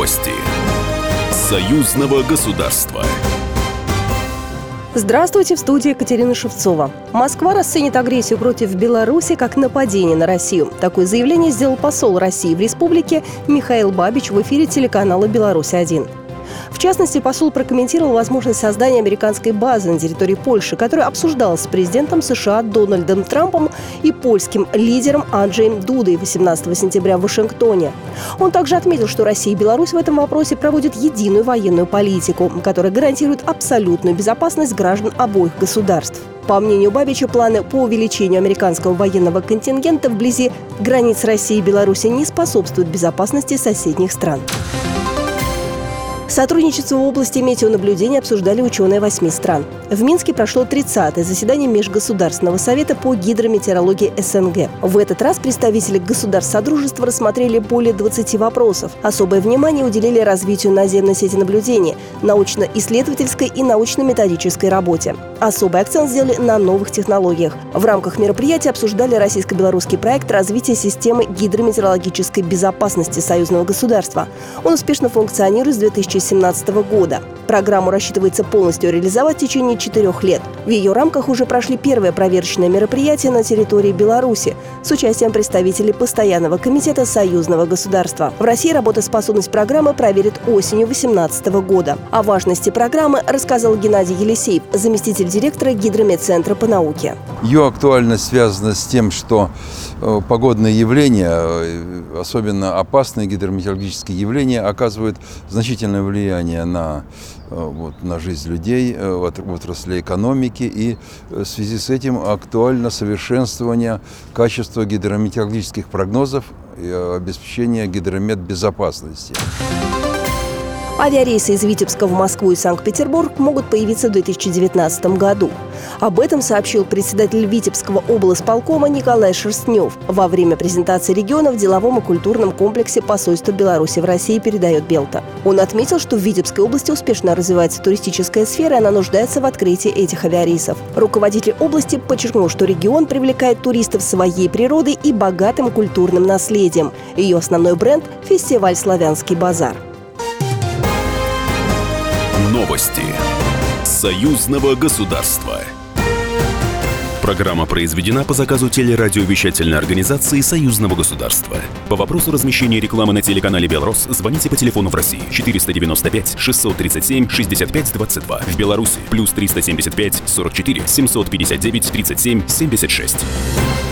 Новости союзного государства. Здравствуйте, в студии Екатерина Шевцова. Москва расценит агрессию против Беларуси как нападение на Россию. Такое заявление сделал посол России в республике Михаил Бабич в эфире телеканала «Беларусь-1». В частности, посол прокомментировал возможность создания американской базы на территории Польши, которая обсуждалась с президентом США Дональдом Трампом и польским лидером Анджеем Дудой 18 сентября в Вашингтоне. Он также отметил, что Россия и Беларусь в этом вопросе проводят единую военную политику, которая гарантирует абсолютную безопасность граждан обоих государств. По мнению Бабича, планы по увеличению американского военного контингента вблизи границ России и Беларуси не способствуют безопасности соседних стран. Сотрудничество в области метеонаблюдения обсуждали ученые 8 стран. В Минске прошло 30-е заседание Межгосударственного совета по гидрометеорологии СНГ. В этот раз представители государств Содружества рассмотрели более 20 вопросов. Особое внимание уделили развитию наземной сети наблюдения, научно-исследовательской и научно-методической работе. Особый акцент сделали на новых технологиях. В рамках мероприятия обсуждали российско-белорусский проект развития системы гидрометеорологической безопасности союзного государства. Он успешно функционирует с 2017 года. Программу рассчитывается полностью реализовать в течение 4 лет. В ее рамках уже прошли первые проверочные мероприятия на территории Беларуси с участием представителей Постоянного комитета союзного государства. В России работоспособность программы проверят осенью 2018 года. О важности программы рассказал Геннадий Елисеев, заместитель директора Гидрометцентра по науке. Ее актуальность связана с тем, что погодные явления, особенно опасные гидрометеорологические явления, оказывают значительное влияние на жизнь людей, в отрасли экономики, и в связи с этим актуально совершенствование качества гидрометеорологических прогнозов и обеспечение гидрометбезопасности. Авиарейсы из Витебска в Москву и Санкт-Петербург могут появиться в 2019 году. Об этом сообщил председатель Витебского облсполкома Николай Шерстнев во время презентации региона в деловом и культурном комплексе посольства Беларуси в России, передает Белта. Он отметил, что в Витебской области успешно развивается туристическая сфера, и она нуждается в открытии этих авиарейсов. Руководитель области подчеркнул, что регион привлекает туристов своей природой и богатым культурным наследием. Ее основной бренд – фестиваль «Славянский базар». Новости союзного государства. Программа произведена по заказу телерадиовещательной организации союзного государства. По вопросу размещения рекламы на телеканале «Белрос» звоните по телефону в России 495 637 65 22. В Беларуси +375 44 759 37 76.